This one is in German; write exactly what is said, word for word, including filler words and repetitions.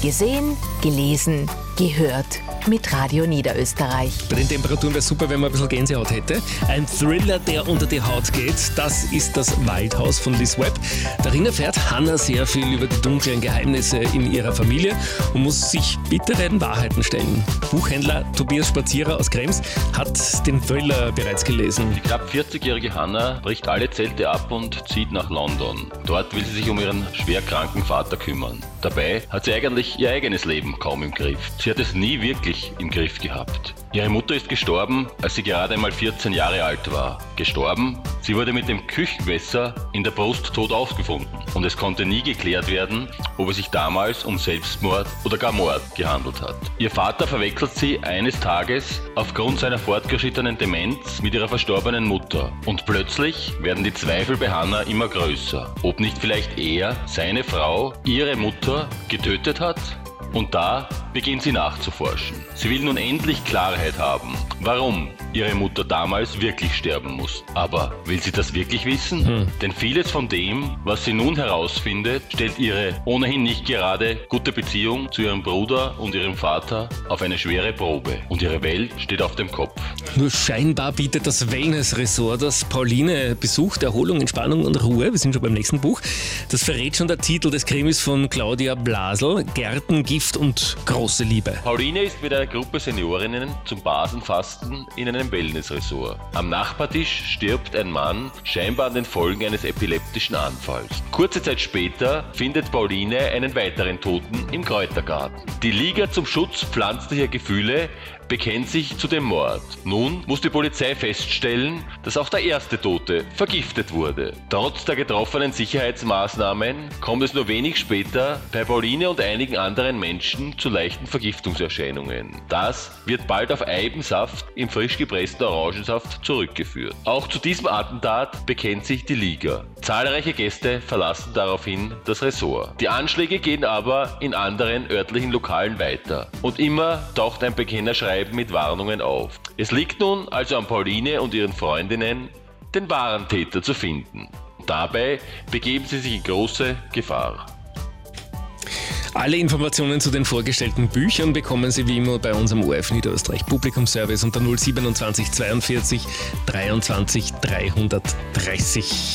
Gesehen, gelesen, gehört mit Radio Niederösterreich. Bei den Temperaturen wäre es super, wenn man ein bisschen Gänsehaut hätte. Ein Thriller, der unter die Haut geht, das ist das Waldhaus von Liz Webb. Darin erfährt Hannah sehr viel über die dunklen Geheimnisse in ihrer Familie und muss sich bitteren Wahrheiten stellen. Buchhändler Tobias Spazierer aus Krems hat den Thriller bereits gelesen. Die knapp vierzigjährige Hannah bricht alle Zelte ab und zieht nach London. Dort will sie sich um ihren schwerkranken Vater kümmern. Dabei hat sie eigentlich ihr eigenes Leben kaum im Griff. Sie hat es nie wirklich im Griff gehabt. Ihre Mutter ist gestorben, als sie gerade einmal vierzehn Jahre alt war. Gestorben? Sie wurde mit dem Küchenmesser in der Brust tot aufgefunden. Und es konnte nie geklärt werden, ob es sich damals um Selbstmord oder gar Mord gehandelt hat. Ihr Vater verwechselt sie eines Tages aufgrund seiner fortgeschrittenen Demenz mit ihrer verstorbenen Mutter. Und plötzlich werden die Zweifel bei Hannah immer größer. Ob nicht vielleicht er, seine Frau, ihre Mutter getötet hat? Und da beginnt sie nachzuforschen. Sie will nun endlich Klarheit haben, warum ihre Mutter damals wirklich sterben muss. Aber will sie das wirklich wissen? Hm. Denn vieles von dem, was sie nun herausfindet, stellt ihre ohnehin nicht gerade gute Beziehung zu ihrem Bruder und ihrem Vater auf eine schwere Probe. Und ihre Welt steht auf dem Kopf. Nur scheinbar bietet das Wellness-Ressort, das Pauline besucht, Erholung, Entspannung und Ruhe. Wir sind schon beim nächsten Buch. Das verrät schon der Titel des Krimis von Claudia Blasel, Gärten, Gift und große Liebe. Pauline ist mit einer Gruppe Seniorinnen zum Basenfasten in einem Wellness-Ressort. Am Nachbartisch stirbt ein Mann, scheinbar an den Folgen eines epileptischen Anfalls. Kurze Zeit später findet Pauline einen weiteren Toten im Kräutergarten. Die Liga zum Schutz pflanzlicher Gefühle bekennt sich zu dem Mord. Nun muss die Polizei feststellen, dass auch der erste Tote vergiftet wurde. Trotz der getroffenen Sicherheitsmaßnahmen kommt es nur wenig später bei Pauline und einigen anderen Menschen zu leichten Vergiftungserscheinungen. Das wird bald auf Eibensaft im frisch gepressten Orangensaft zurückgeführt. Auch zu diesem Attentat bekennt sich die Liga. Zahlreiche Gäste verlassen daraufhin das Ressort. Die Anschläge gehen aber in anderen örtlichen Lokalen weiter. Und immer taucht ein Bekennerschreiben mit Warnungen auf. Es liegt nun also an Pauline und ihren Freundinnen, den wahren Täter zu finden. Dabei begeben sie sich in große Gefahr. Alle Informationen zu den vorgestellten Büchern bekommen Sie wie immer bei unserem O R F Niederösterreich Publikumsservice unter null siebenundzwanzig zweiundvierzig dreiundzwanzig dreihundertdreißig.